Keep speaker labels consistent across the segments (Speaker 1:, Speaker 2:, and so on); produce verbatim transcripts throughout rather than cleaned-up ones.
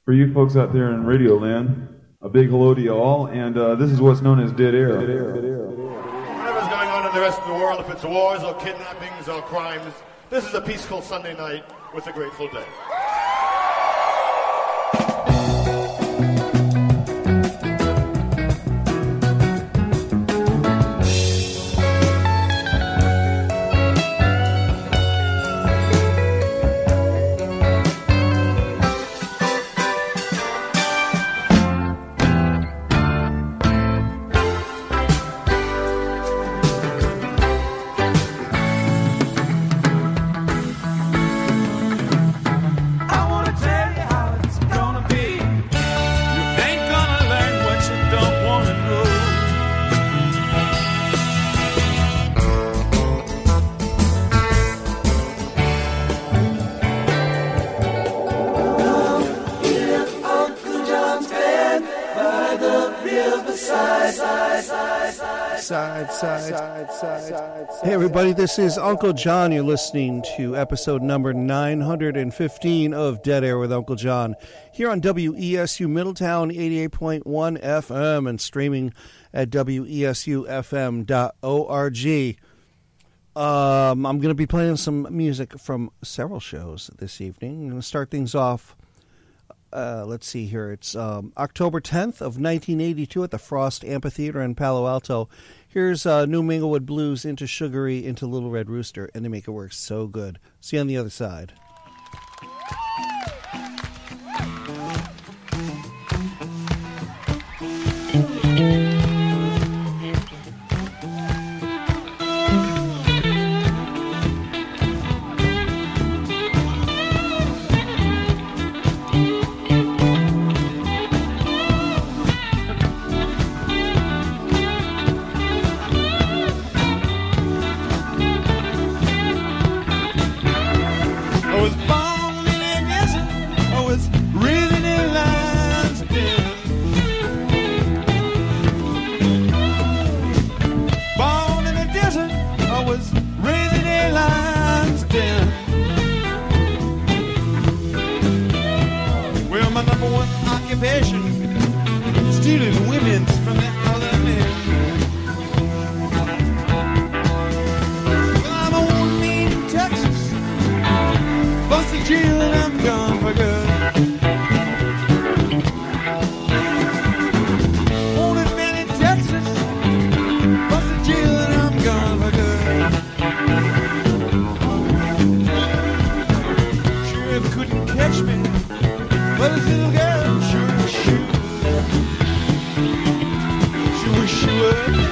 Speaker 1: For you folks out there in Radio Land, a big hello to you all, and uh, this is what's known as Dead Air. Dead Air. Dead Air.
Speaker 2: Whatever's going on in the rest of the world, if it's wars or kidnappings or crimes, this is a peaceful Sunday night with the Grateful Dead.
Speaker 3: Side, side, side, side. Hey, everybody, this is Uncle John. You're listening to episode number nine hundred fifteen of Dead Air with Uncle John here on W E S U Middletown eighty-eight point one F M and streaming at W E S U F M dot org. Um, I'm going to be playing some music from several shows this evening. I'm going to start things off. Uh, let's see here. It's um, October tenth of nineteen eighty-two at the Frost Amphitheater in Palo Alto. Here's uh, New Minglewood Blues, Into Sugary, Into Little Red Rooster, and they make it work so good. See you on the other side.
Speaker 4: Stealing women's from the other men. Well, I'm on me in Texas, busted jail and I'm gone for good. Wanted man in Texas, busted jail and I'm gone for good. Sheriff couldn't catch me, but his little girl sure should. She would.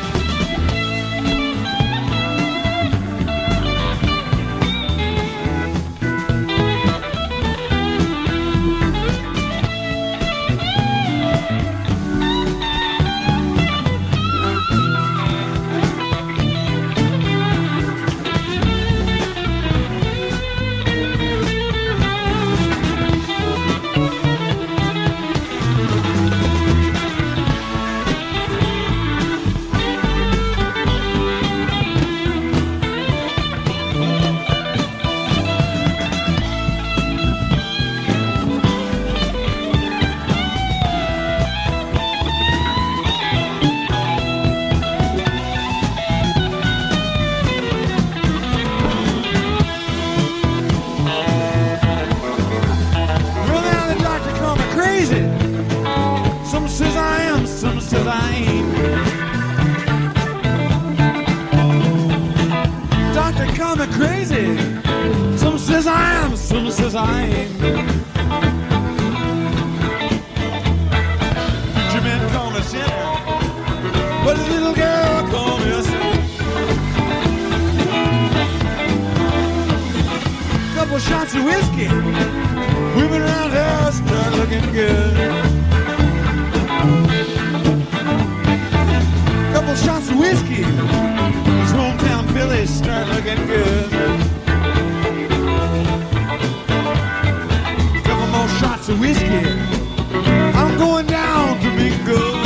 Speaker 4: Crazy. Some says I am, some says I ain't. Preacher man call me sinner, but his little girl call me a sinner. Couple shots of whiskey, women around here start looking good. Couple shots of whiskey, these hometown Phillies start looking good. Couple more shots of whiskey, I'm going down to be good.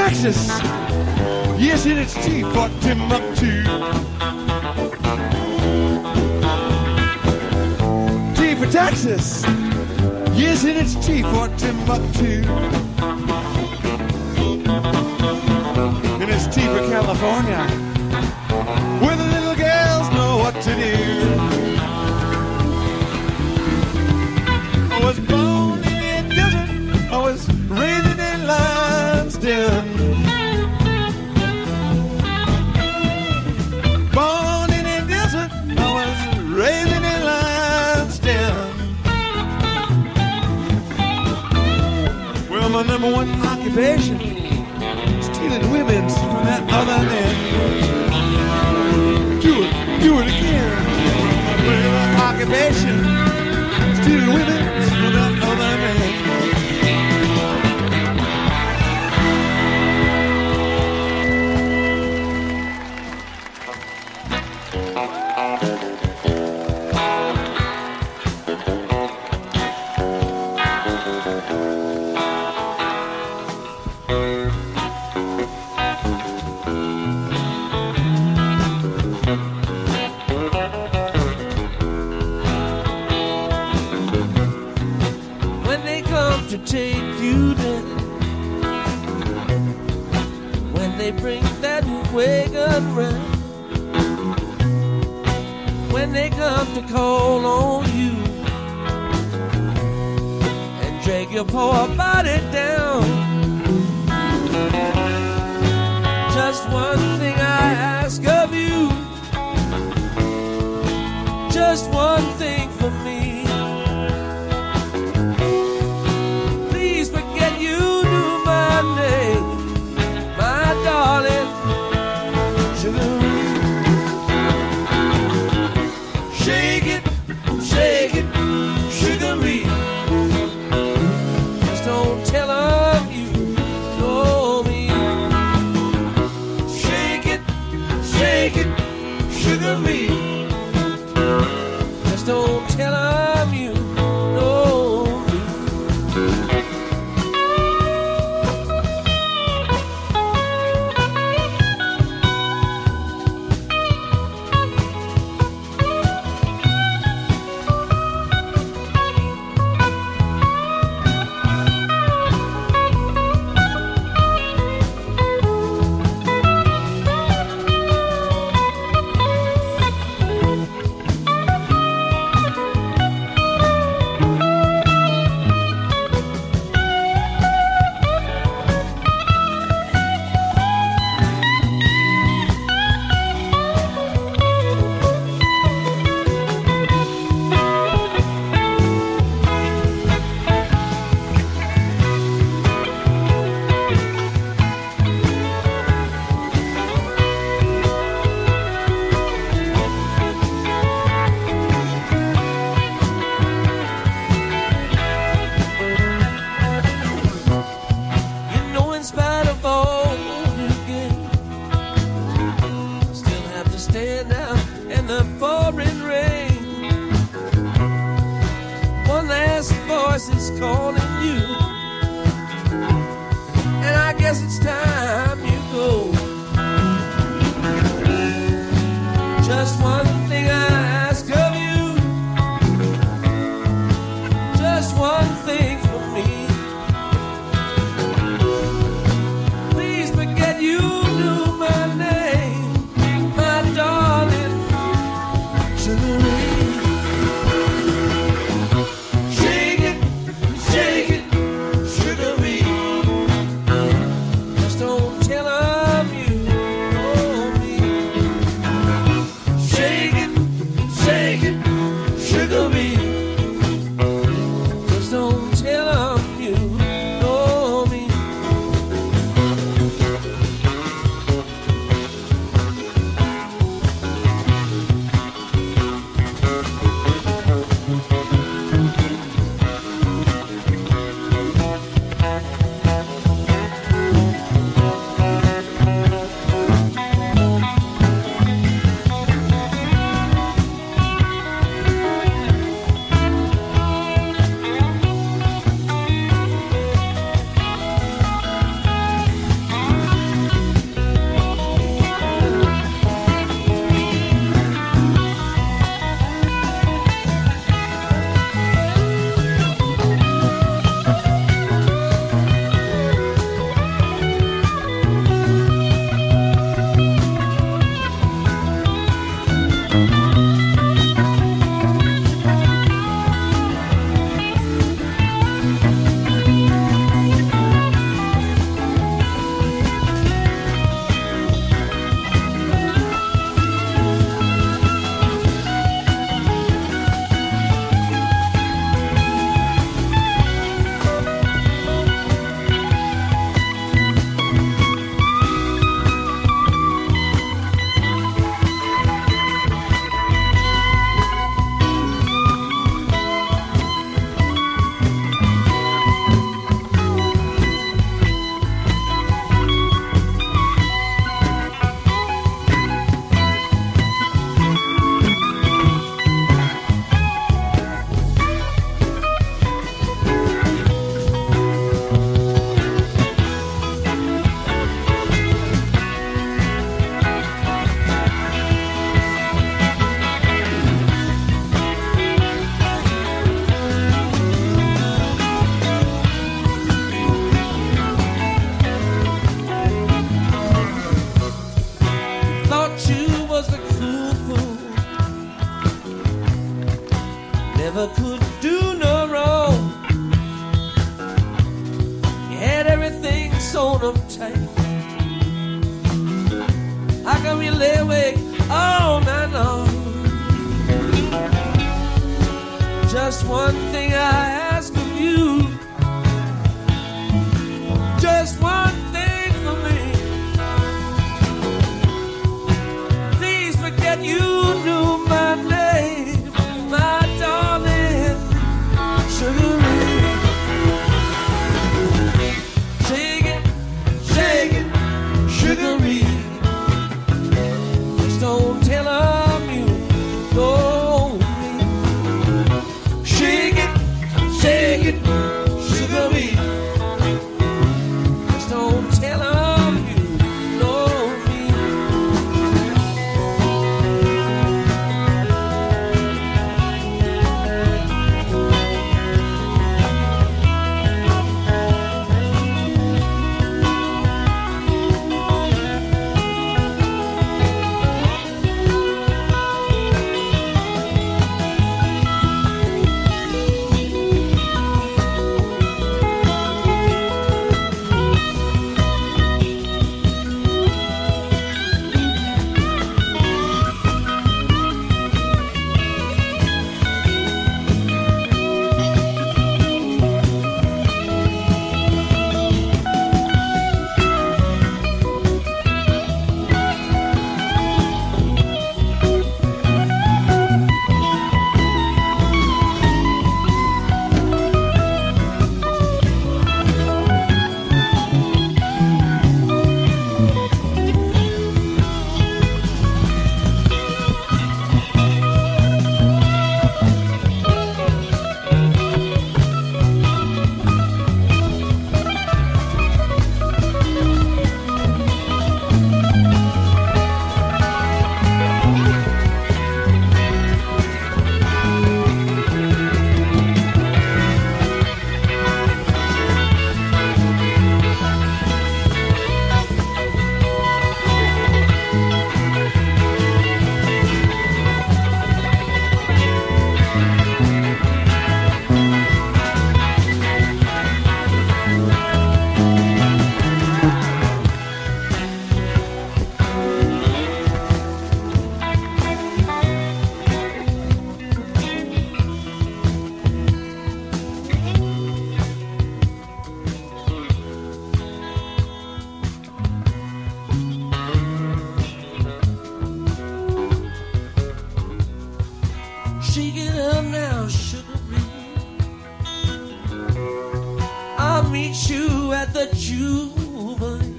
Speaker 4: Texas. Yes, and it's T for Timbuktu. T for Texas. Yes, and it's T for Timbuktu. And it's T for California, where the little girls know what to do. I was born in a desert, I was raised in limestone. Born in a desert, I was raised in limestone. Well, my number one occupation, stealing women's from that other man. Do it, do it again. My occupation, stealing women's from that other man.
Speaker 5: To take you down, when they bring that wagon round, when they come to call on you and drag your poor body down. Just one thing I ask of you, just one thing for me. Just don't tell 'em never could do no wrong. You had everything sewn up tight. How come you lay awake all night long? Just one thing I ask of you, just one thing for me. Please forget you knew my name, my darling Sugar Ray. Shake it, shake it, Sugar Ray. Just don't tell them you know me. Shake it, shake it, Sugar Ray. Just don't tell them you know me. Shake it up now, Sugar Ray. I'll meet you at the Jubilee.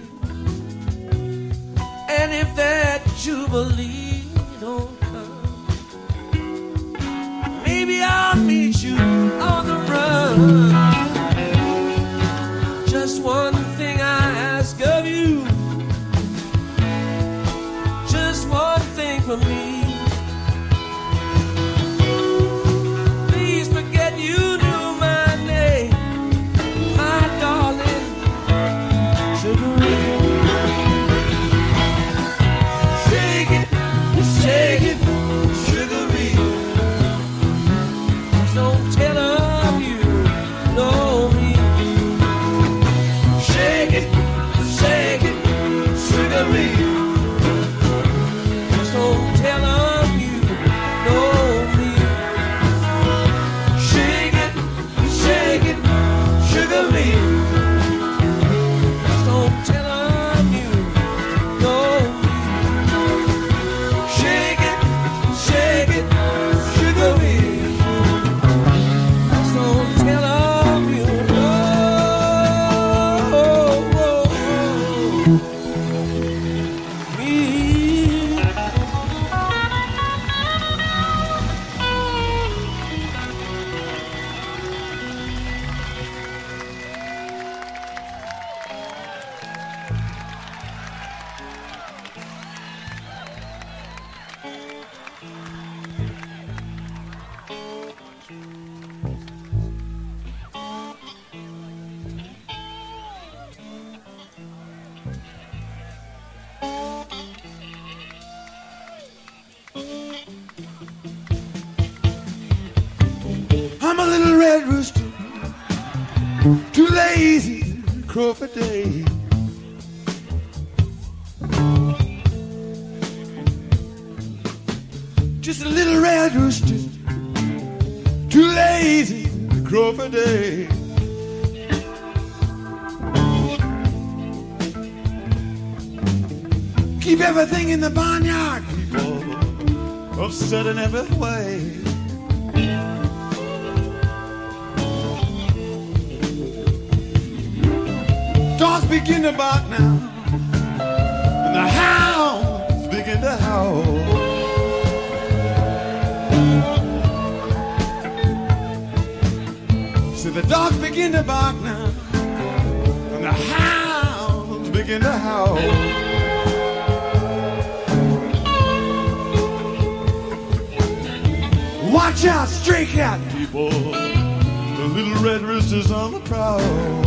Speaker 5: And if that Jubilee don't come, maybe I'll meet you on the run. Just one thing I ask of you, just one thing for me. You knew my name, my darling Sugar Ray. Shake it, shake it, Sugar Ray. Just don't tell them you know me. Shake it, shake it, Sugar Ray. Just don't tell them.
Speaker 4: red rooster, too lazy to crow for day. Just a little red rooster, too lazy to crow for day. Keep everything in the barnyard, people, upset in every way. Dogs begin to bark now, and the hounds begin to howl. So the dogs begin to bark now, and the hounds begin to howl. Watch out, stray cat people, the little red rooster's on the prowl.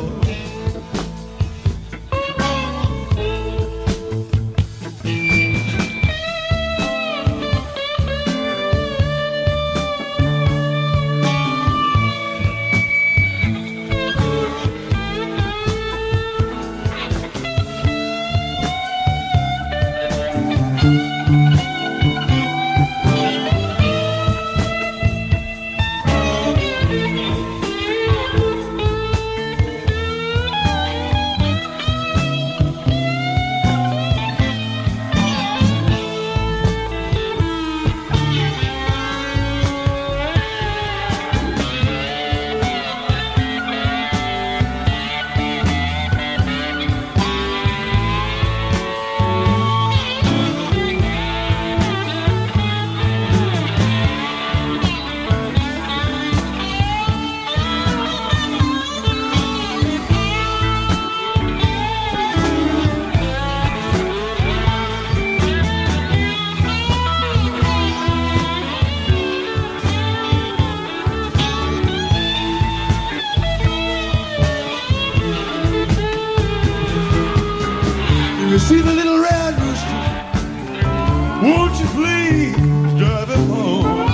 Speaker 4: You see the little red rooster, won't you please drive him home?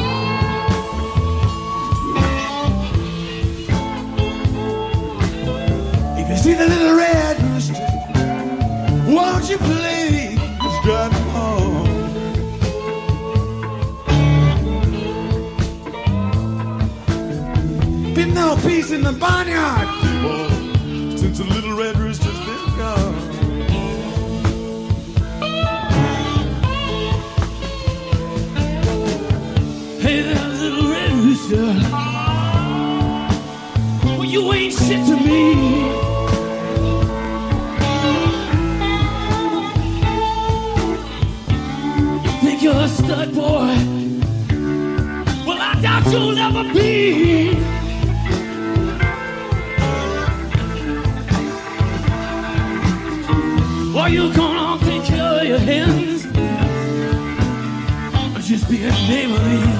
Speaker 4: If you see the little red rooster, won't you please drive him home? Been no peace in the barnyard, people, since the little red rooster's been gone.
Speaker 5: Hey there, little red rooster. Well, you ain't shit to me. You think you're a stud boy? Well, I doubt you'll ever be. Well, you gonna take care of your hens, or just be a neighborly?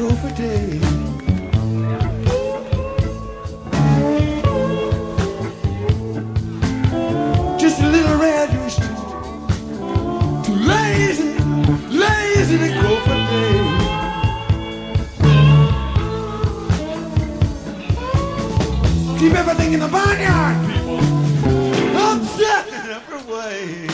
Speaker 4: go for days. Just a little red rooster, too lazy, lazy to go for days. Keep everything in the barnyard, people. Upset in every way.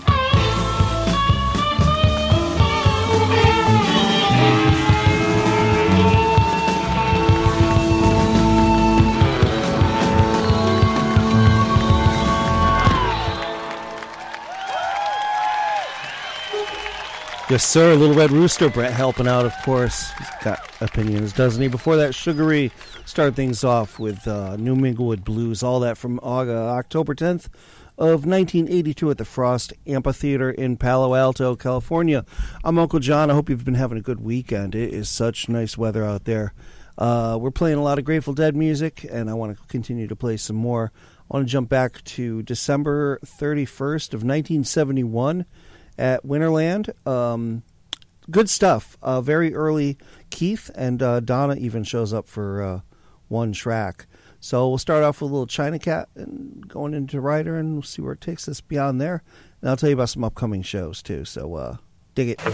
Speaker 3: Yes, sir. Little Red Rooster. Brett helping out, of course. He's got opinions, doesn't he? Before that, Sugary started things off with uh, New Minglewood Blues. All that from uh, October tenth of nineteen eighty-two at the Frost Amphitheater in Palo Alto, California. I'm Uncle John. I hope you've been having a good weekend. It is such nice weather out there. Uh, we're playing a lot of Grateful Dead music, and I want to continue to play some more. I want to jump back to December thirty-first of nineteen seventy-one. At Winterland. Um, good stuff. Uh, very early Keith, and uh, Donna even shows up for uh, one track. So we'll start off with a little China Cat and going into Ryder, and we'll see where it takes us beyond there. And I'll tell you about some upcoming shows, too. So uh, dig it.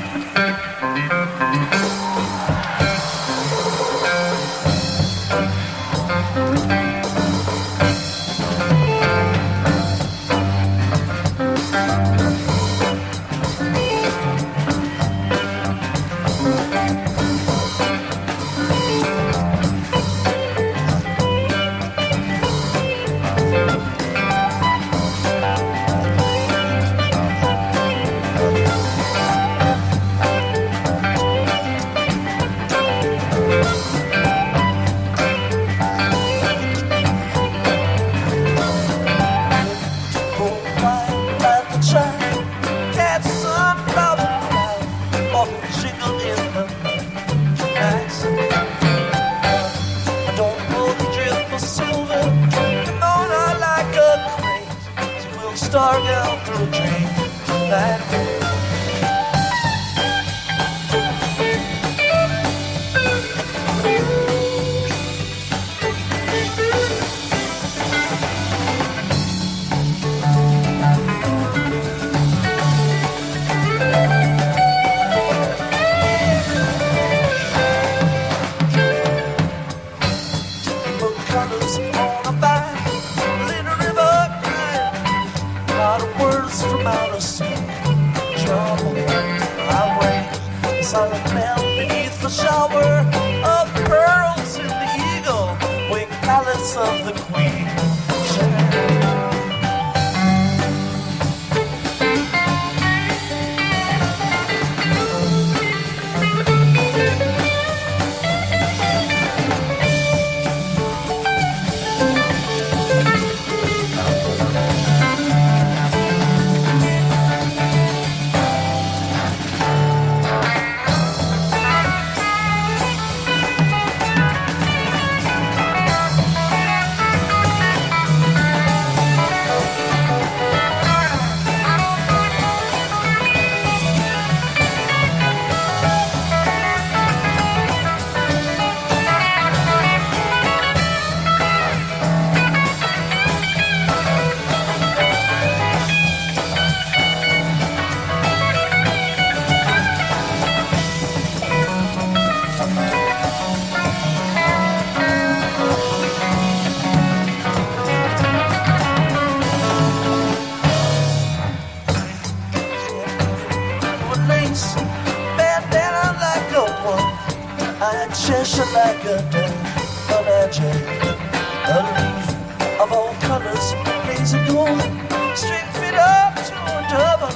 Speaker 6: Like a death, a magic, a leaf of all colors, blaze of gold, string fit up to a double,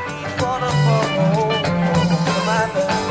Speaker 6: waterfall, my bed.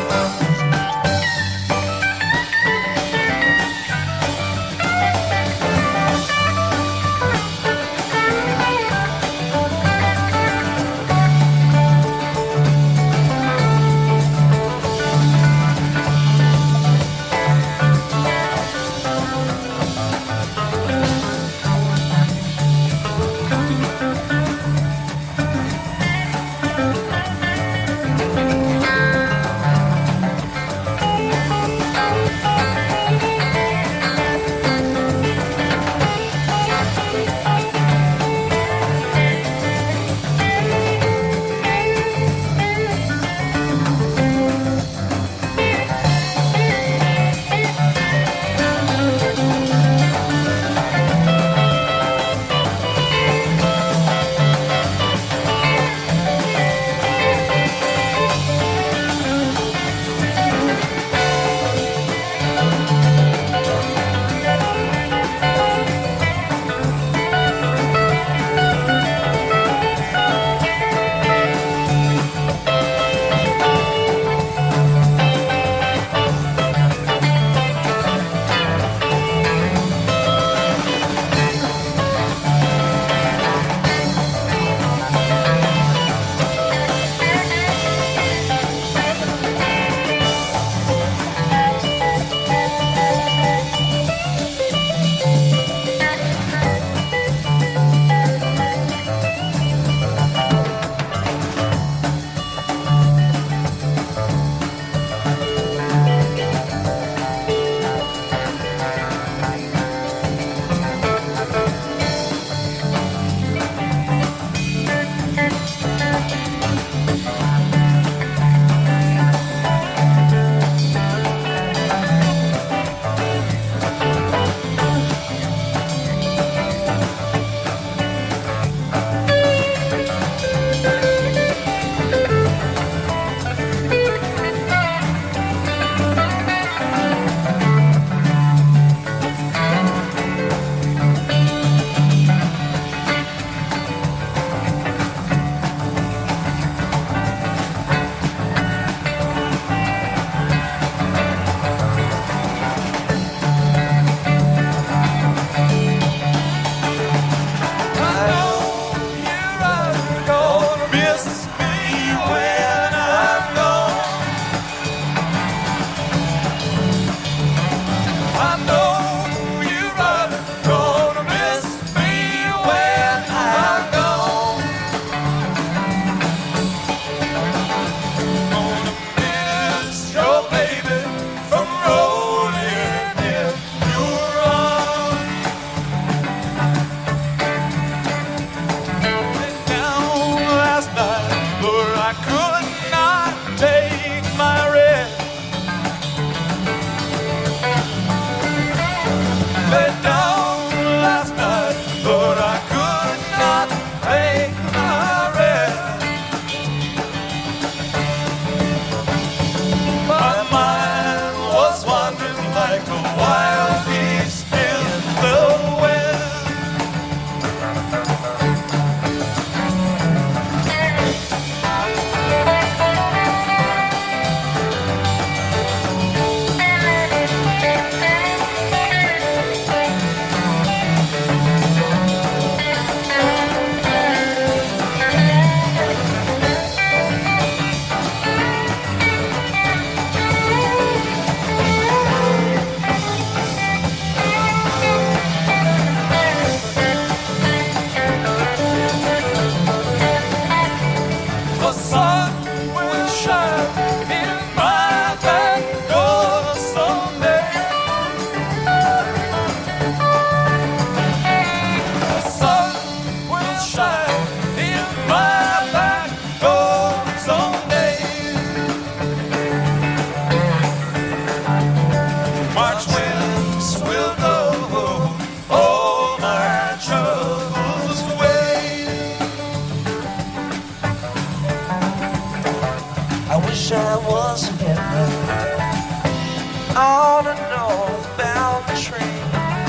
Speaker 6: on a northbound train.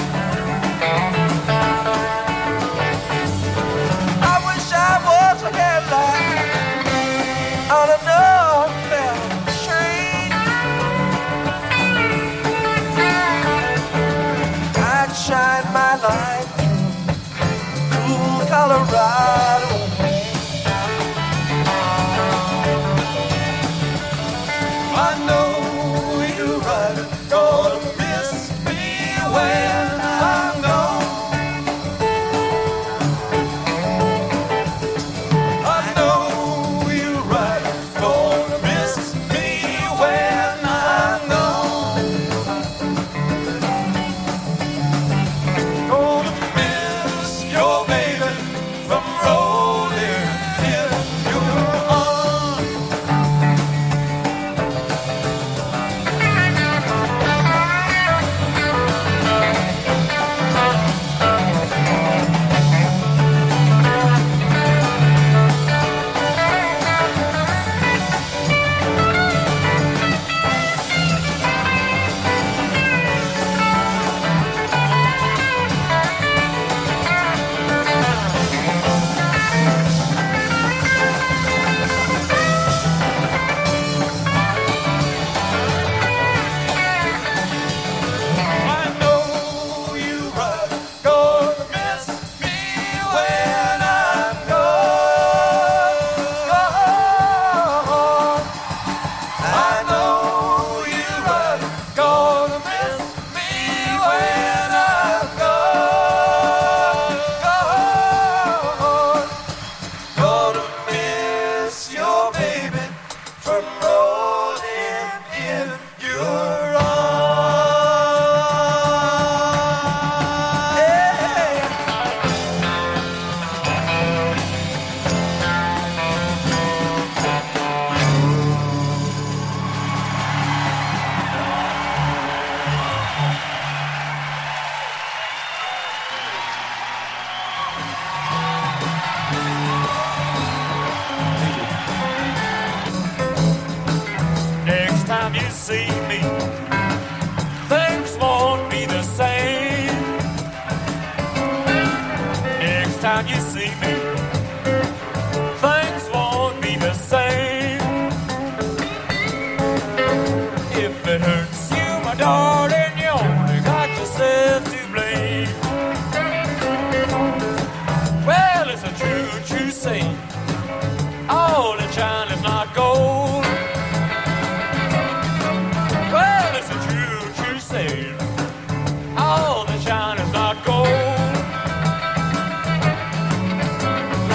Speaker 6: I wish I was a headlight on a northbound train. I'd shine my light through cool Colorado. I know you're right, gonna miss me when I'm gone. I know you're right, gonna miss me when I'm gone. Gonna miss your baby from rolling in your arms. I know you're right, gonna miss me when I'm gone. I know you're right, gonna miss me when I'm gone. Gonna miss your baby from rolling in your arms. Yeah.
Speaker 5: Next time you see me, things won't be the same. Next time you see me, things won't be the same. If it hurts you, my darling, you only got yourself to blame. Well, it's a true, true saying, all that shine is not gold. Well, it's a true, true saying, all that shine is not gold.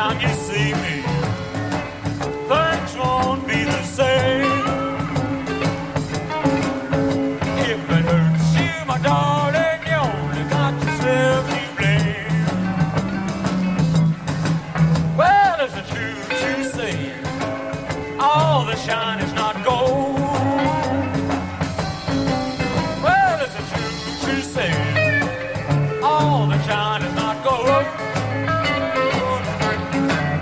Speaker 5: time you see me, things won't be the same. If it hurts you, my darling, you only got yourself to blame. Well, is it true to say all the shine is not gold? Well, is it true to say all the shine is not gold?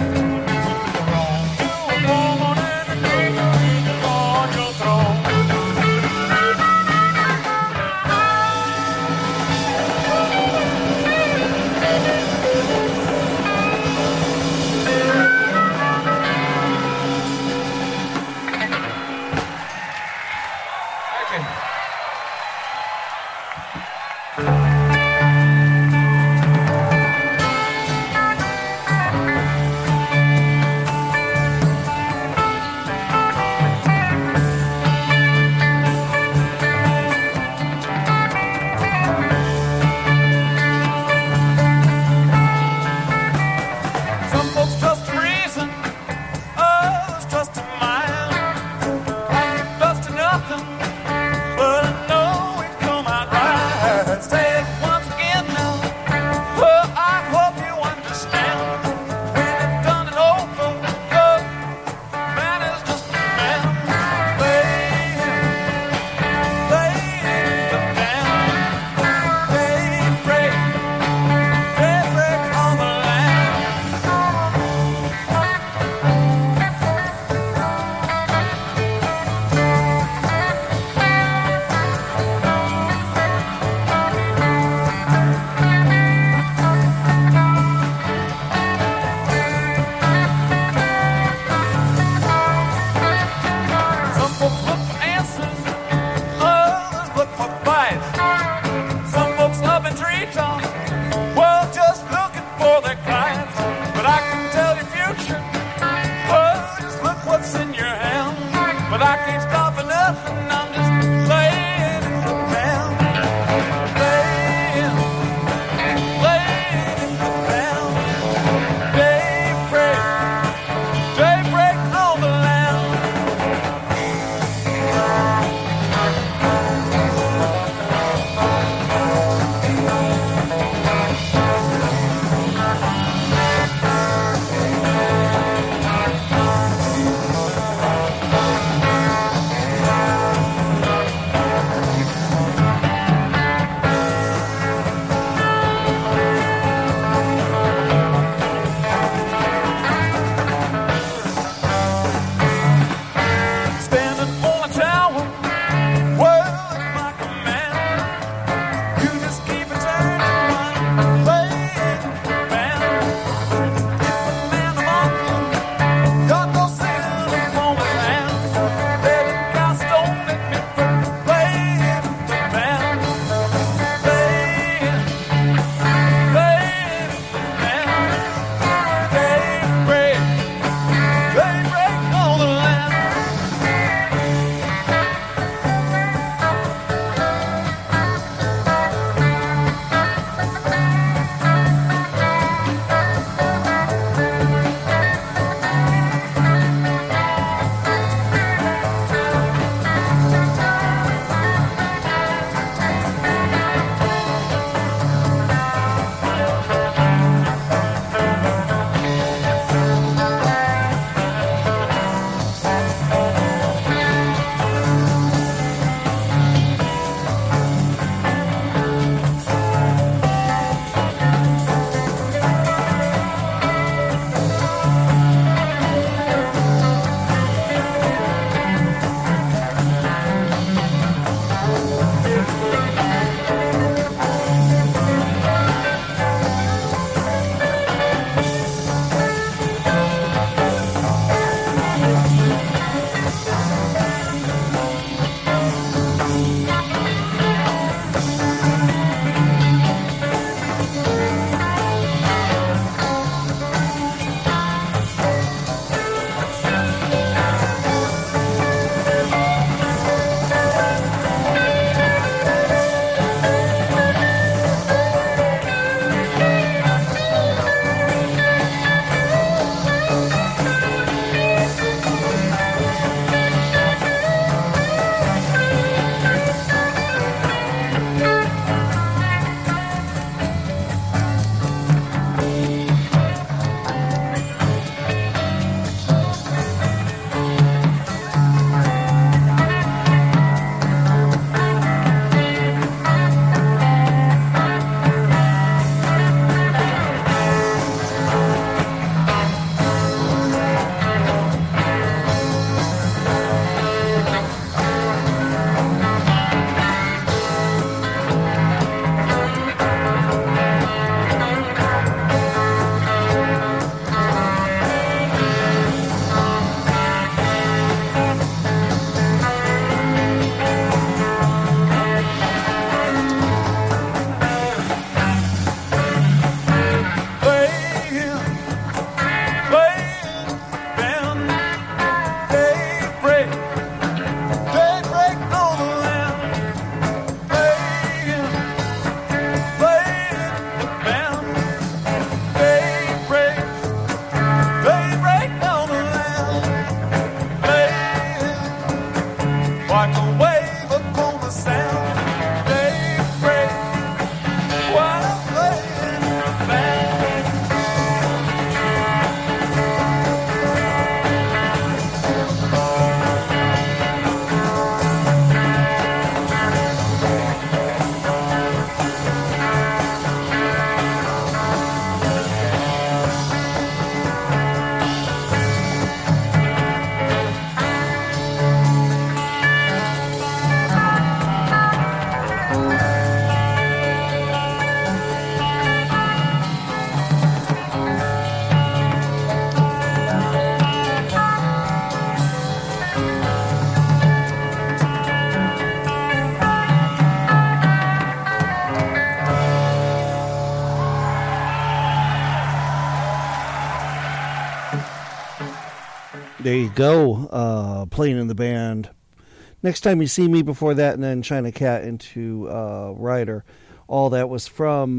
Speaker 3: There you go, uh, playing in the band. Next Time You See Me before that, and then China Cat into uh, Rider. All that was from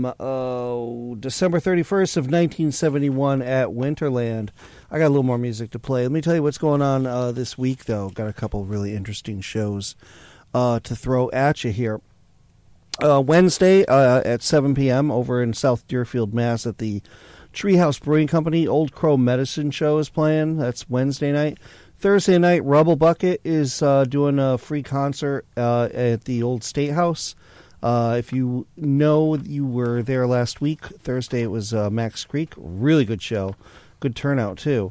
Speaker 3: uh, December thirty-first of nineteen seventy-one at Winterland. I got a little more music to play. Let me tell you what's going on uh, this week, though. Got a couple of really interesting shows uh, to throw at you here. Uh, Wednesday uh, at seven p.m. over in South Deerfield, Mass. at the Treehouse Brewing Company, Old Crow Medicine Show is playing. That's Wednesday night. Thursday night, Rubble Bucket is uh, doing a free concert uh, at the Old State House. Uh, if you know you were there last week, Thursday it was uh, Max Creek. Really good show. Good turnout, too.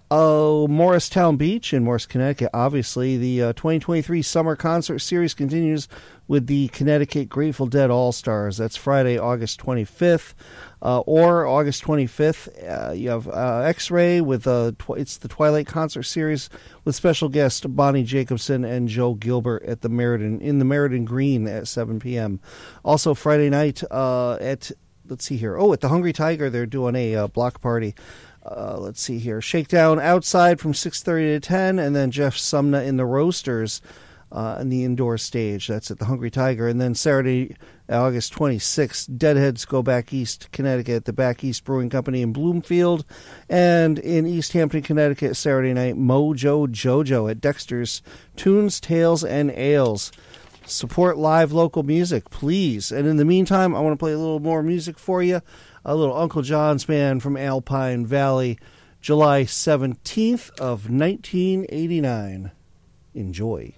Speaker 3: Oh, Morristown Beach in Morris, Connecticut. Obviously, the uh, twenty twenty-three Summer Concert Series continues with the Connecticut Grateful Dead All-Stars. That's Friday, August twenty-fifth. Uh, or August twenty-fifth, uh, you have uh, X-Ray with uh, tw- it's the Twilight Concert Series with special guest Bonnie Jacobson and Joe Gilbert at the Meriden in the Meriden Green at seven p.m. Also Friday night uh, at let's see here. Oh, at the Hungry Tiger, they're doing a uh, block party. Uh, let's see here. Shakedown outside from six thirty to ten, and then Jeff Sumner in the Roasters uh, in the indoor stage. That's at the Hungry Tiger. And then Saturday, August twenty-sixth, Deadheads go back east, Connecticut, at the Back East Brewing Company in Bloomfield. And in East Hampton, Connecticut, Saturday night, Mojo Jojo at Dexter's Tunes, Tales, and Ales. Support live local music, please. And in the meantime, I want to play a little more music for you. A little Uncle John's Band from Alpine Valley, July seventeenth of nineteen eighty-nine. Enjoy.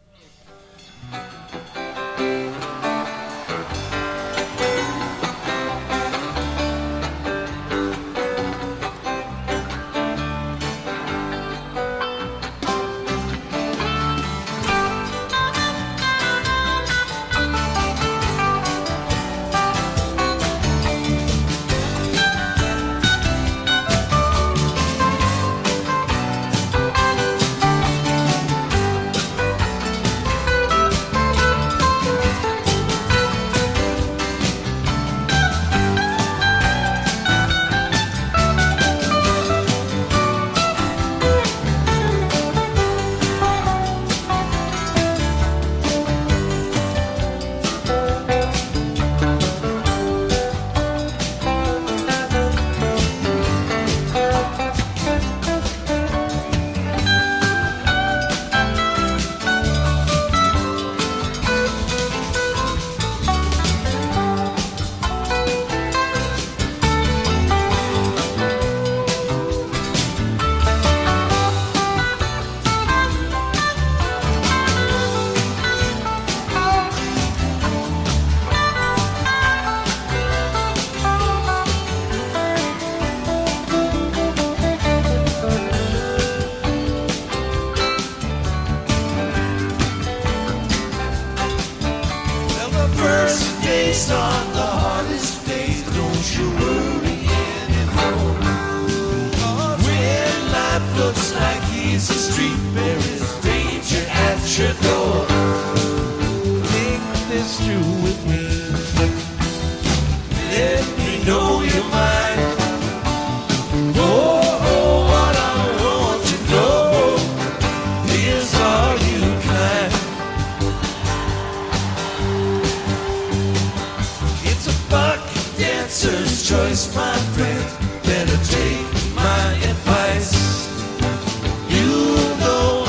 Speaker 5: Better take my advice. You know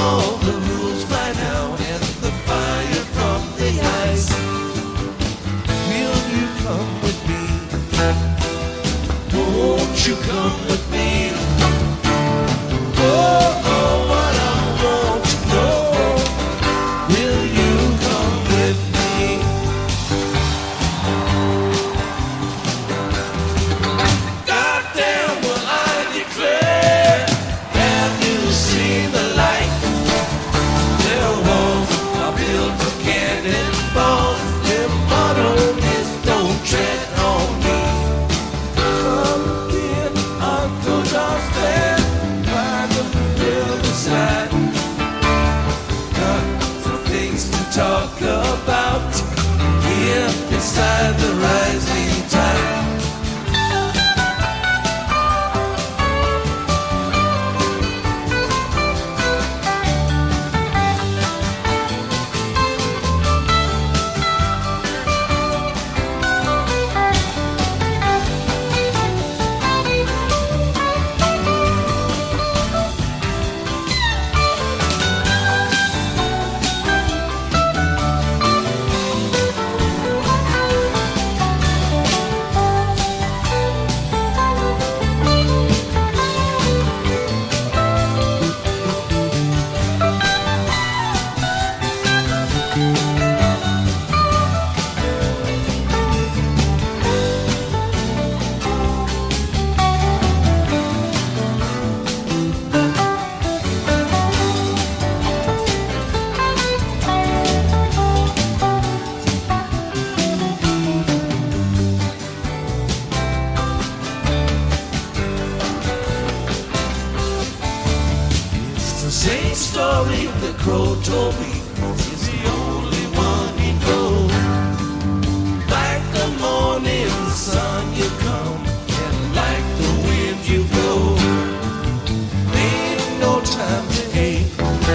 Speaker 5: Same story the crow told me. She's the only one he knows. Like the morning sun you come, and like the wind you go. Ain't no time to hate,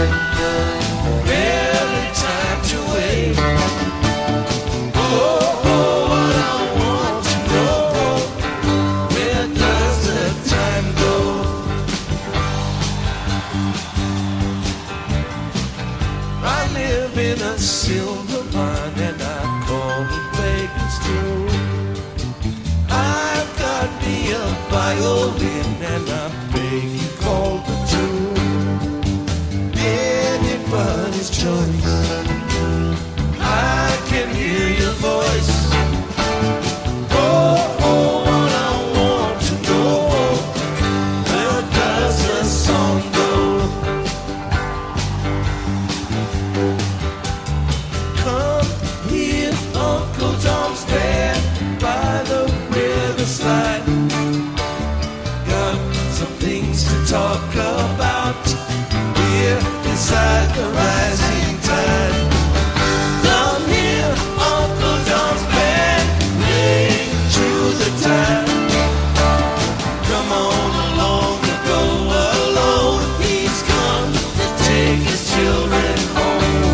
Speaker 5: barely time to wait. Oh, oh, what I want to know, where does the time go? I live in a silver mine and I call it Vegas too. I've got me a violin and I beg you call the tune. Anybody's choice. I can hear your voice. Oh, oh, what I want to know, where does the song go? Come here, Uncle John's band by the riverside. Got some things to talk about here beside the rising tide. Down here, Uncle John's band playing through the time. Come on along and go alone. He's come to take his children home.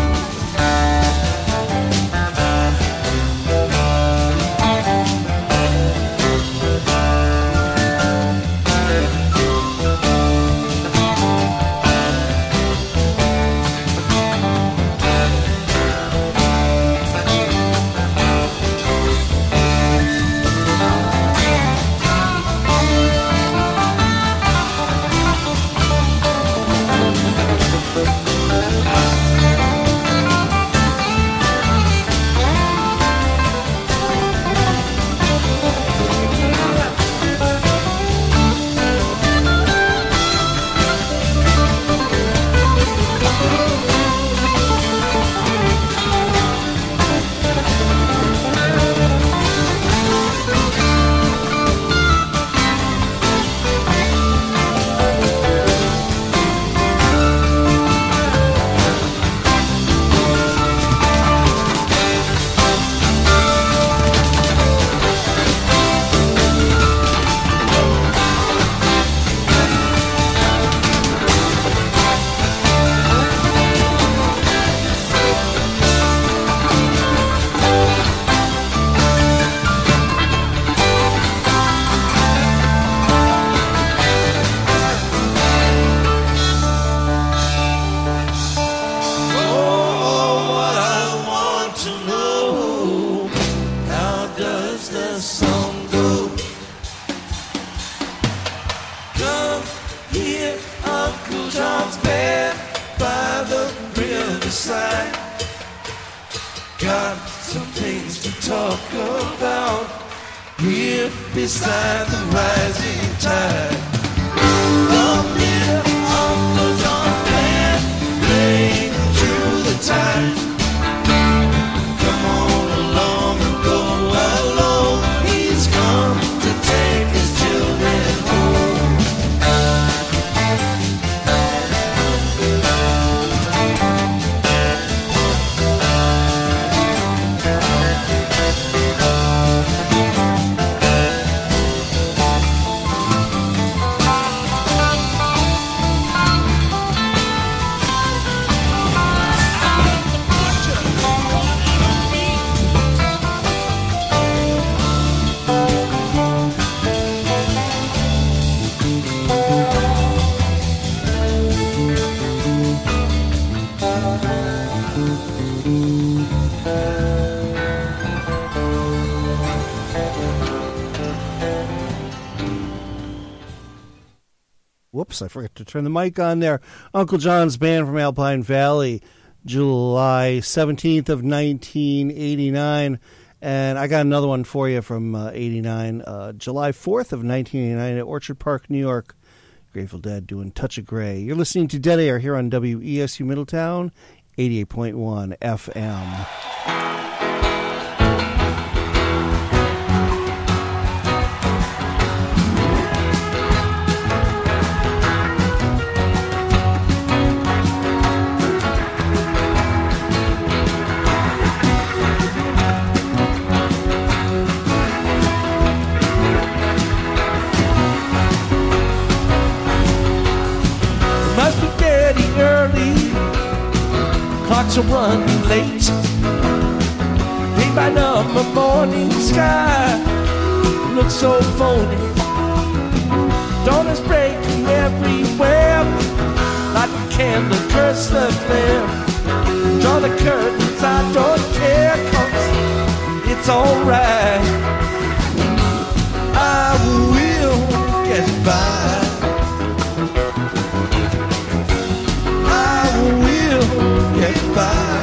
Speaker 3: Whoops, I forgot to turn the mic on there. Uncle John's Band from Alpine Valley, July seventeenth of nineteen eighty-nine. And I got another one for you from uh, eighty-nine, uh, July fourth of nineteen eighty-nine at Orchard Park, New York. Grateful Dead doing Touch of Grey. You're listening to Dead Air here on W E S U Middletown, eighty-eight point one F M.
Speaker 5: to run late. Day by number morning sky looks so phony. Dawn is breaking everywhere like a candle curse the flame. Draw the curtains, I don't care, 'cause it's alright. I will get by. I will get by.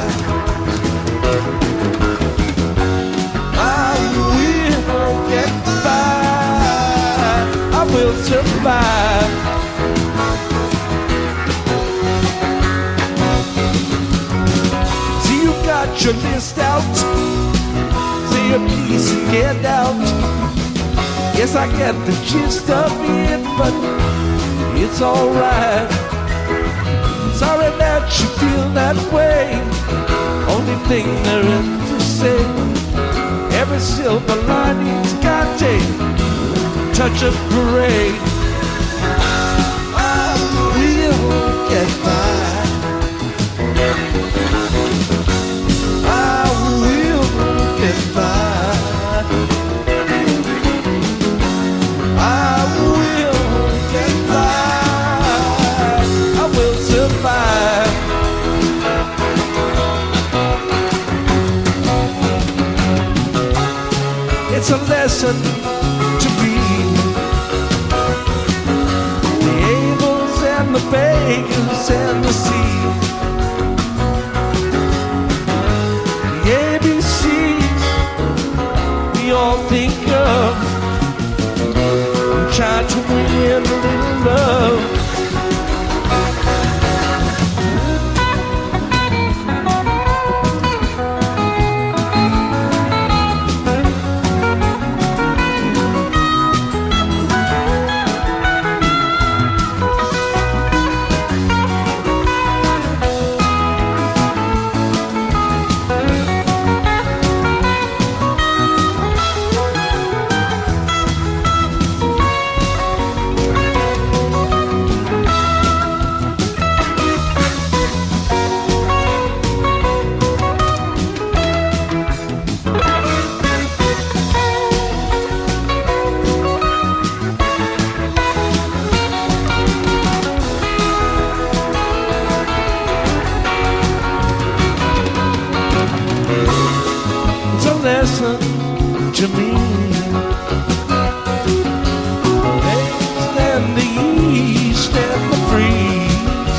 Speaker 5: I will get by. I will survive. See, you got your list out. Say your piece and get out. Yes, I get the gist of it, but it's alright. Sorry that you feel that way. Only thing there is to say, every silver lining's got a touch of gray. I will get by. I will get by. I will get by. I will survive. It's a lesson to read. The Abels and the Bakers and the sea. The A B Cs we all think of. Try to win a little love. Lesson to me. West and the east and the freeze.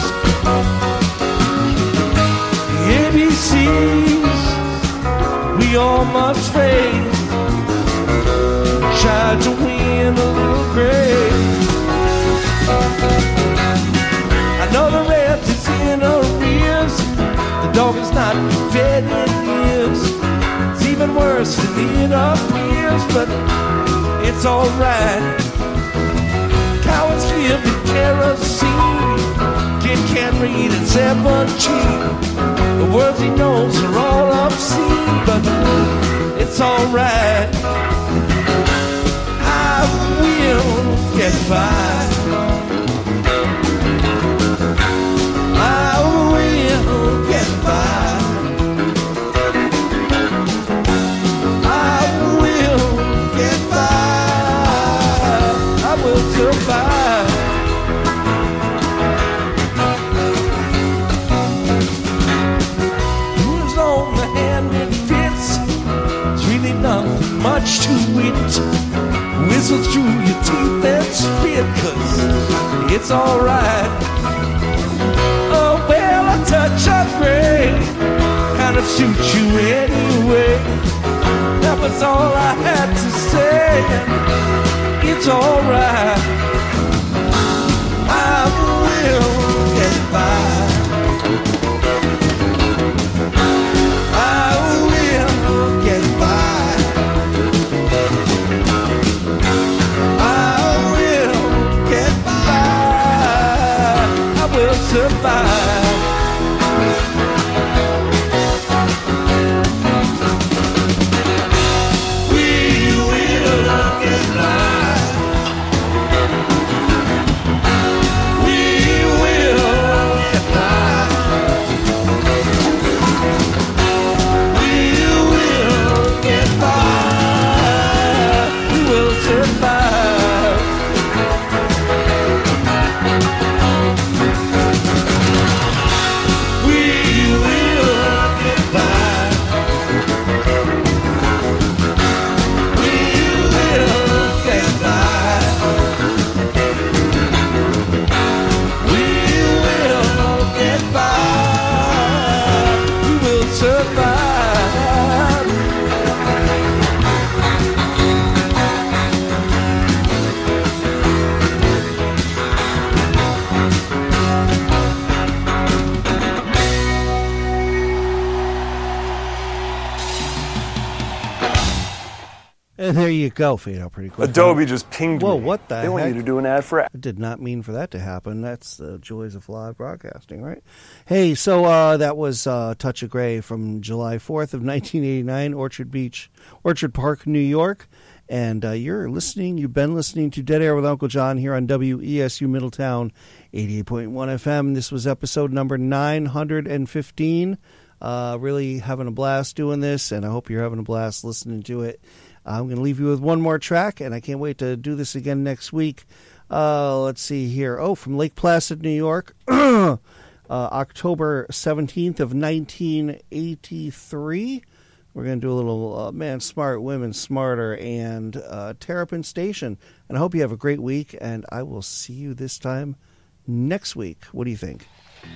Speaker 5: The A B Cs we all must face. Try to win a little grace. I know the rent is in arrears. The dog is not fed in years. Even worse than it appears, but it's alright. Cowards live in kerosene. Kid can't read at seventeen. The words he knows are all obscene, but it's alright. I will get by. I will get by. Survive. Who's on the hand it fits? It's really nothing much to it. Whistle through your teeth and spit, 'cause it's alright. Oh well, a touch of gray kind of suits you anyway. That was all I had to say. It's alright. I will get by. I will get by. I will get by. I will survive. We will get by. We will get by.
Speaker 3: And there you go. Fade out pretty quick.
Speaker 7: Adobe just pinged
Speaker 3: Whoa,
Speaker 7: me.
Speaker 3: what the
Speaker 7: They want
Speaker 3: heck?
Speaker 7: you to do an ad for
Speaker 3: I did not mean for that to happen. That's the joys of live broadcasting, right? Hey, so uh, that was uh, Touch of Grey from July fourth of nineteen eighty-nine, Orchard Beach, Orchard Park, New York. And uh, you're listening, you've been listening to Dead Air with Uncle John here on W E S U Middletown, eighty-eight point one F M. This was episode number nine hundred fifteen. Uh, really having a blast doing this, and I hope you're having a blast listening to it. I'm going to leave you with one more track, and I can't wait to do this again next week. Uh, let's see here. Oh, from Lake Placid, New York, uh, October seventeenth of nineteen eighty-three. We're going to do a little uh, Man Smart, Women Smarter, and uh, Terrapin Station. And I hope you have a great week, and I will see you this time next week. What do you think?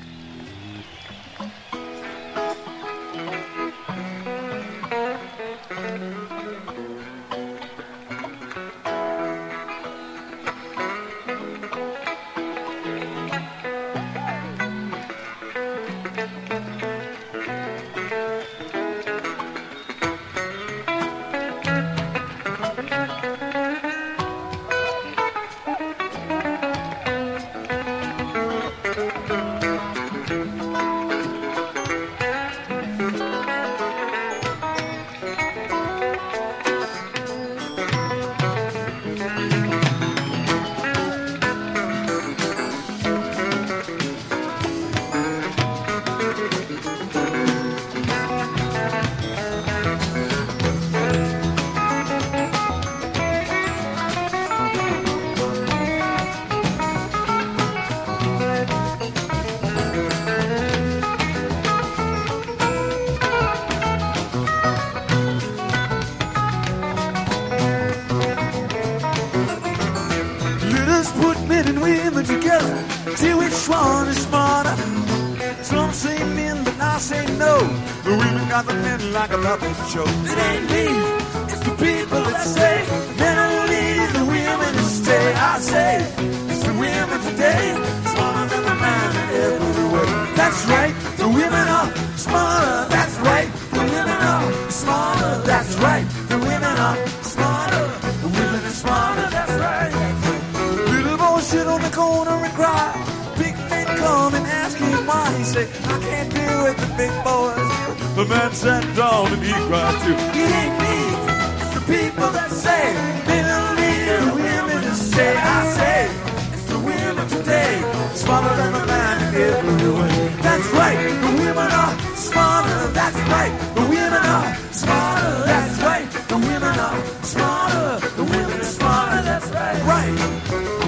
Speaker 4: Like a puppet show. It ain't me, it's the people that say men don't leave the women to stay. I say it's the women today, smarter than the man in every way. That's right, the women are smarter. That's right, the women are smarter. That's right, the women are smarter. The women are smarter. That's right. Little boys sit on the corner and cry. Big men come and ask him why. He say, I can't deal with the big boys. The man sat down and he cried too. It ain't me, it's the people that say they don't need the women to stay. I say it's the women today, smarter than the man in every way. That's right, the women are smarter. That's right, the women are smarter. That's right, the women are smarter. The women are smarter. That's right, right.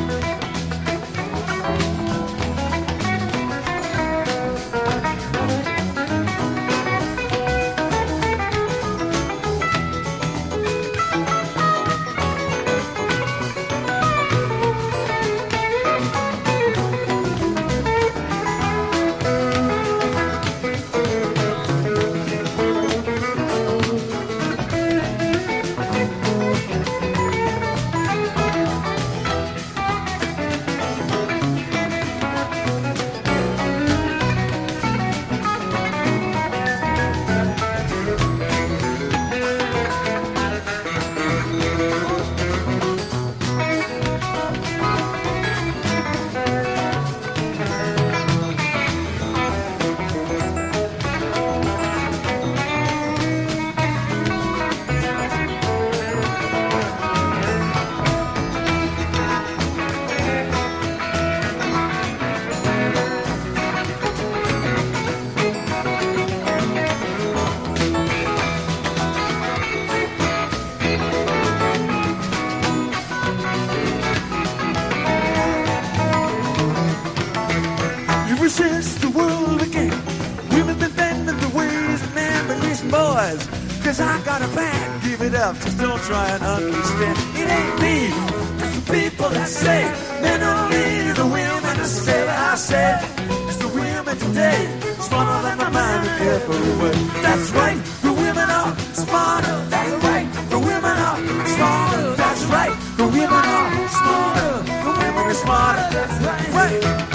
Speaker 4: Just don't try and understand. It ain't me, it's the people that say men don't need the women to stay. But I say it's the women today, smarter than my mind in every way. That's right, the women are smarter. That's right, the women are smarter. That's right, the women are smarter. The women are smarter. That's right, right.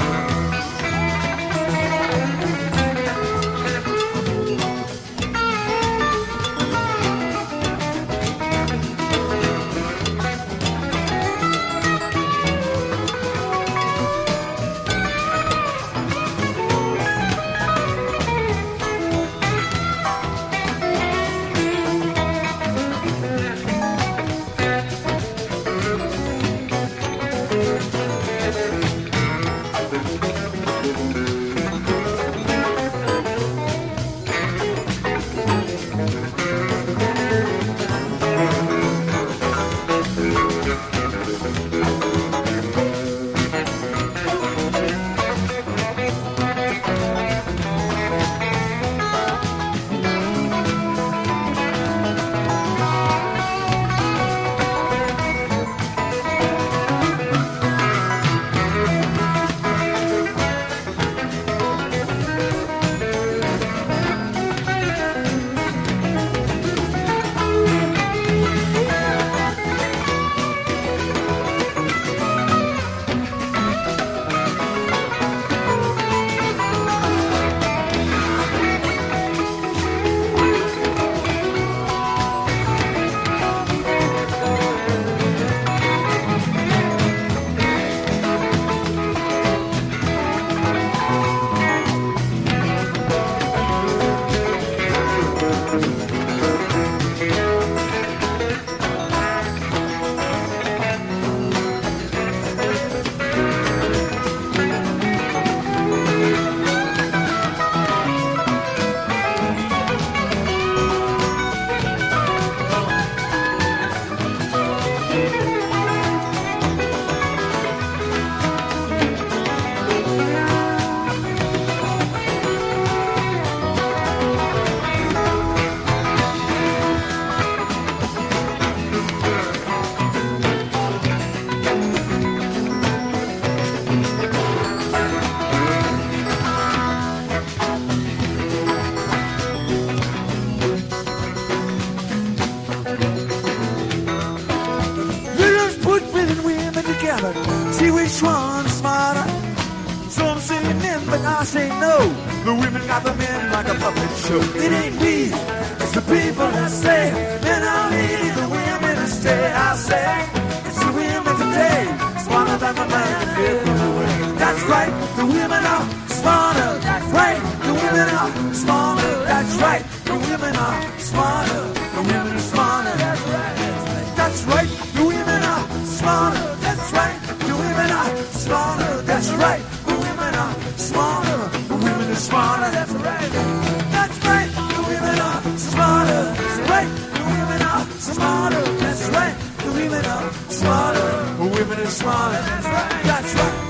Speaker 4: smarter. So I'm saying men, but I say no. The women got the men like a puppet show. It ain't me, it's the people that say men are leave the women to stay. I say it's the women today, smarter than the man. That's right, the women are smarter. That's right, the women are smarter. That's right, the women are smarter. The women are smarter. That's right, that's right, the women are smarter. That's right, the women are smarter. That's right, the women are smarter. The women are smarter. That's right, that's right, the women are smarter. That's right, the women are smarter. That's right, the women are smarter. The women are smarter. That's right, that's right.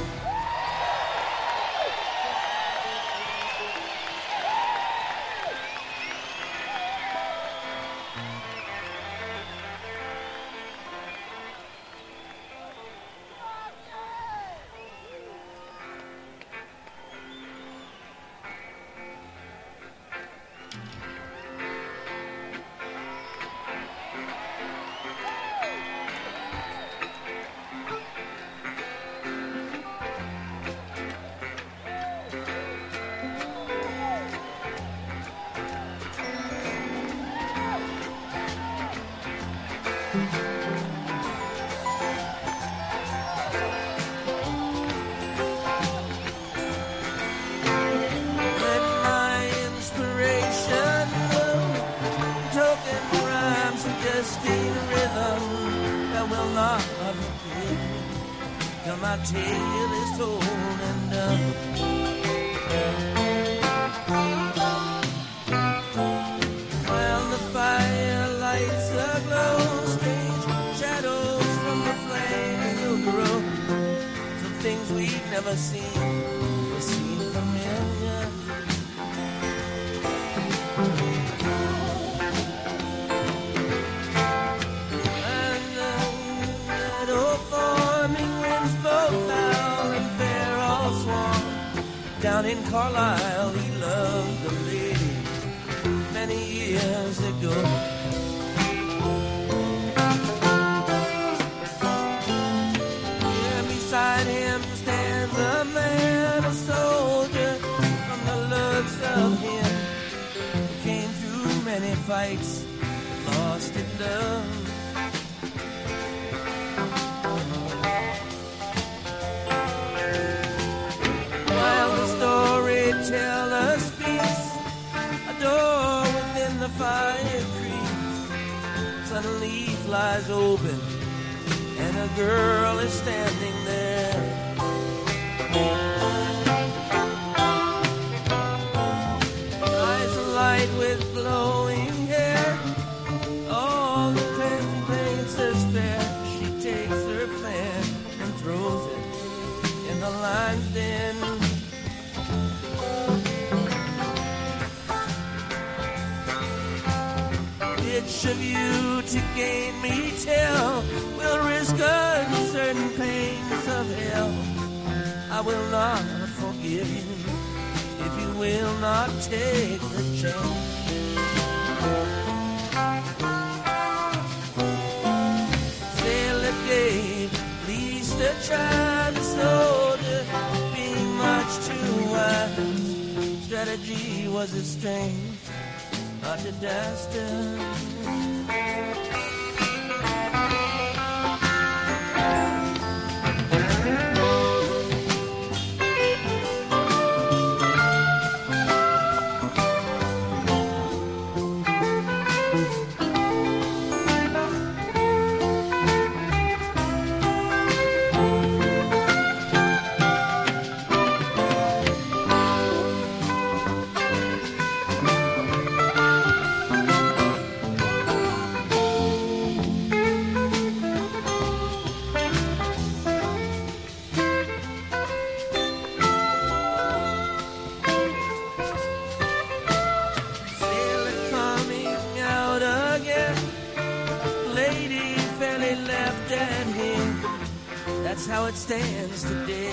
Speaker 5: How it stands today.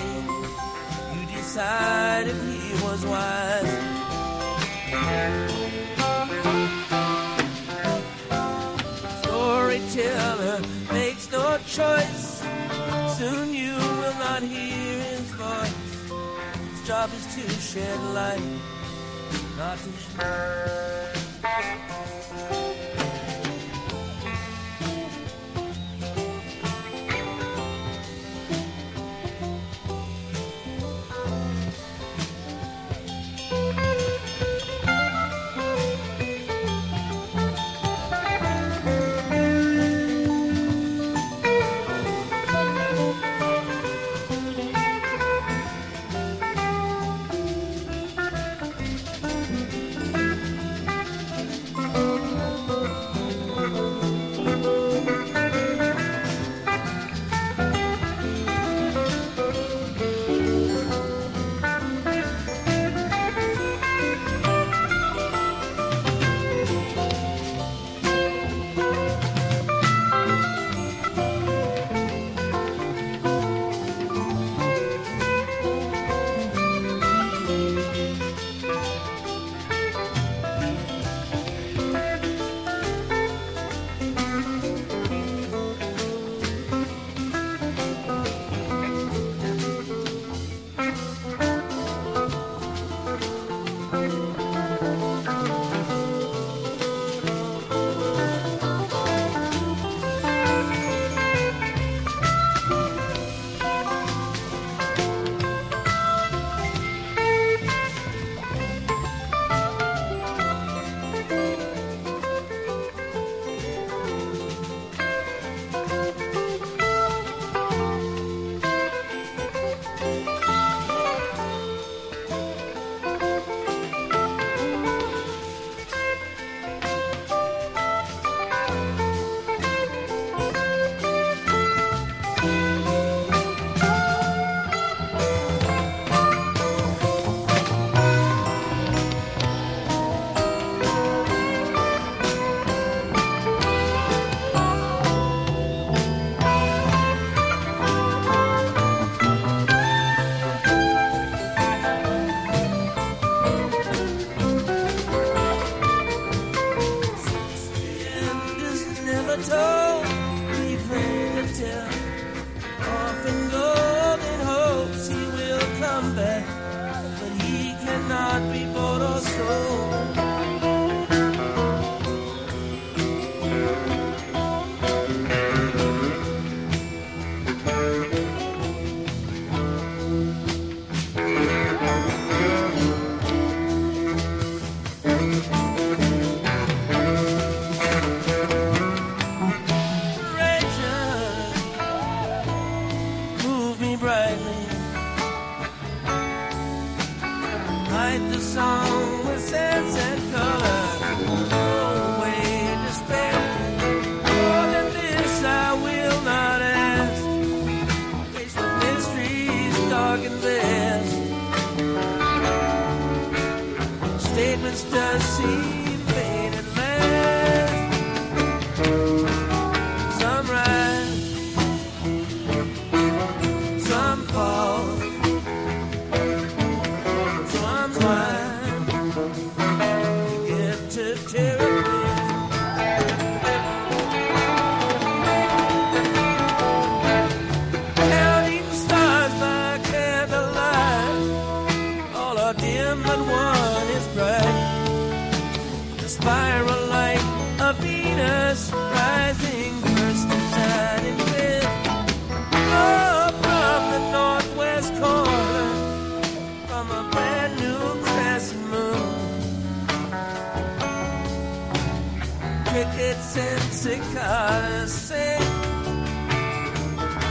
Speaker 5: You decided he was wise. Storyteller makes no choice. Soon you will not hear his
Speaker 4: job is to shed light, not to shine.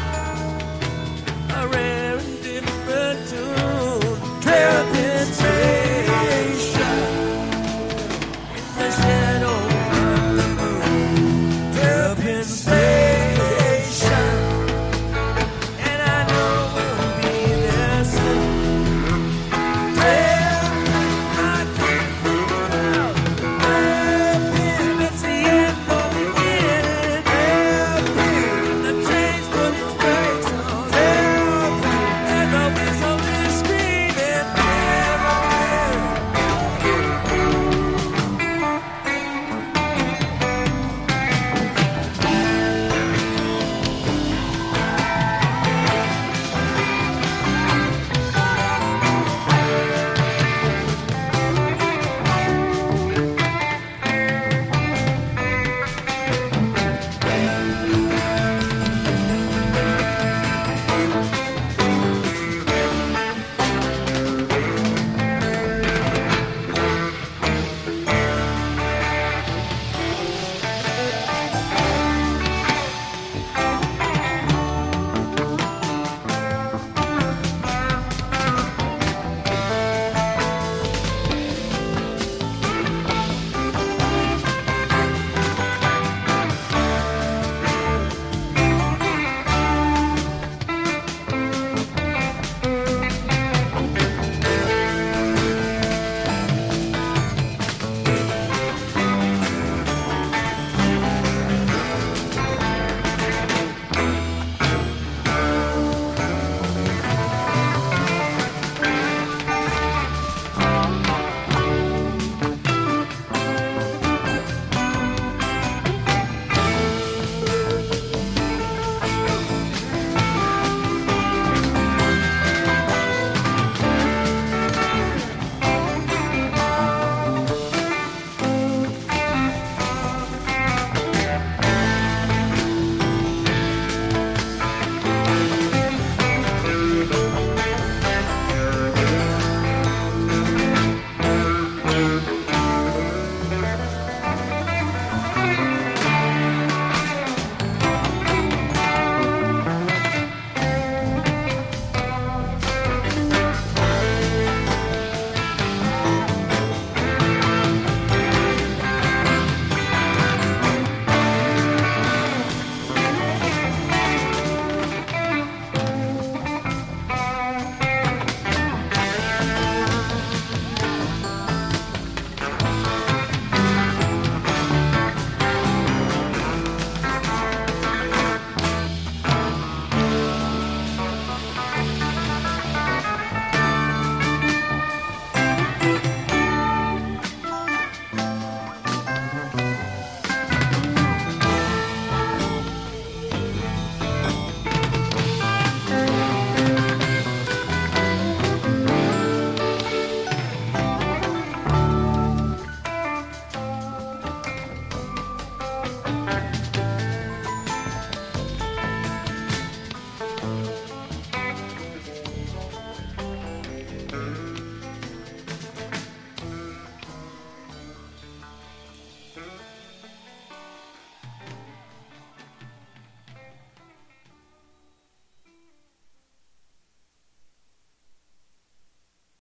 Speaker 4: A rare and different tune, trail pin say.